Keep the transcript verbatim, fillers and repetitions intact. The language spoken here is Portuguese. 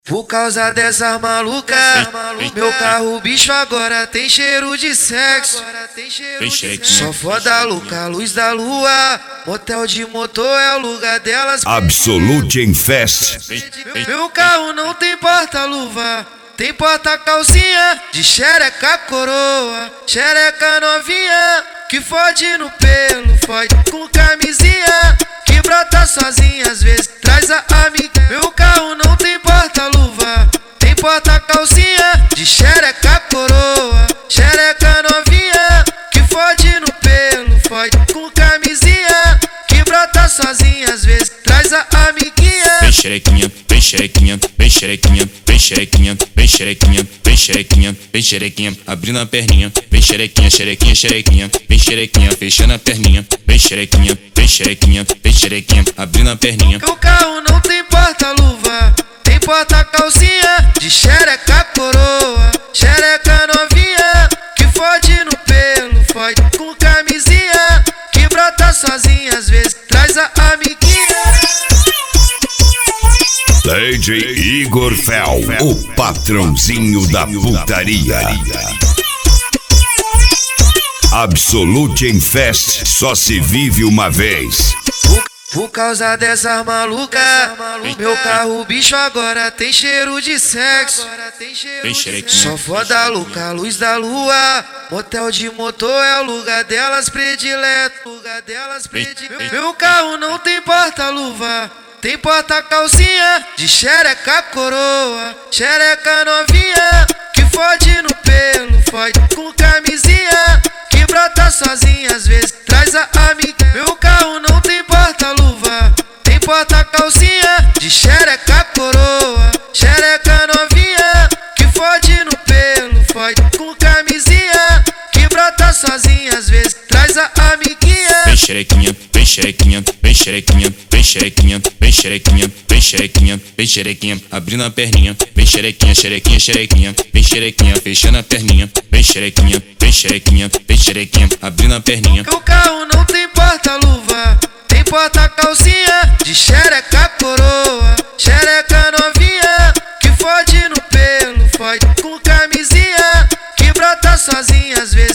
Por causa dessas malucas, meu carro bicho agora tem cheiro de sexo. Só foda louca, luz da lua, motel de motor é o lugar delas. Absolute Infest. Meu carro não tem porta-luva, tem porta-calcinha de xereca coroa, xereca novinha que fode no pelo, fode com camisinha, que brota sozinha às vezes traz a amiga. Meu carro não tem porta-luva, tem porta-calcinha de xereca coroa, xereca novinha que fode no pelo, fode com camisinha, que brota sozinha às vezes traz a amiguinha. Vem xerequinha, vem xerequinha, vem xerequinha, vem xerequinha, vem xerequinha, vem xerequinha, vem xerequinha, abrindo a perninha, vem xerequinha, xerequinha, xerequinha, vem xerequinha, fechando a perninha, vem xerequinha, vem xerequinha, vem xerequinha, abrindo a perninha. Meu carro não tem porta-luva, tem porta-calcinha de xereca coroa, xereca novinha que fode no pelo, fode com camisinha, que brota sozinha às vezes traz a amiguinha. D J Igor Fel, o patrãozinho da putaria. Absolute Infest, só se vive uma vez. Por, por causa dessas malucas, meu carro bicho agora tem cheiro de sexo. Só foda louca, luz da lua, motel de motor é o lugar delas predileto. Lugar delas predileto. Meu carro não tem porta-luva, tem porta-calcinha de xereca coroa, xereca novinha que fode no pelo, fode com camisinha, que brota sozinha às vezes traz a amiga. Meu carro não tem porta-luva, tem porta-calcinha de xereca coroa, xereca novinha que fode no pelo, fode com camisinha, que brota sozinha às vezes traz a amiguinha. Vem xerequinha, vem xerequinha, vem xerequinha, vem xerequinha, vem xerequinha, vem xerequinha, vem xerequinha, abrindo a perninha, vem xerequinha, xerequinha, xerequinha, vem xerequinha, fechando a perninha, vem xerequinha, vem xerequinha, vem xerequinha, abrindo a perninha. Meu carro não tem porta-luva, tem porta-calcinha de xereca coroa, xereca novinha que fode no pelo, fode com camisinha, que brota sozinha às vezes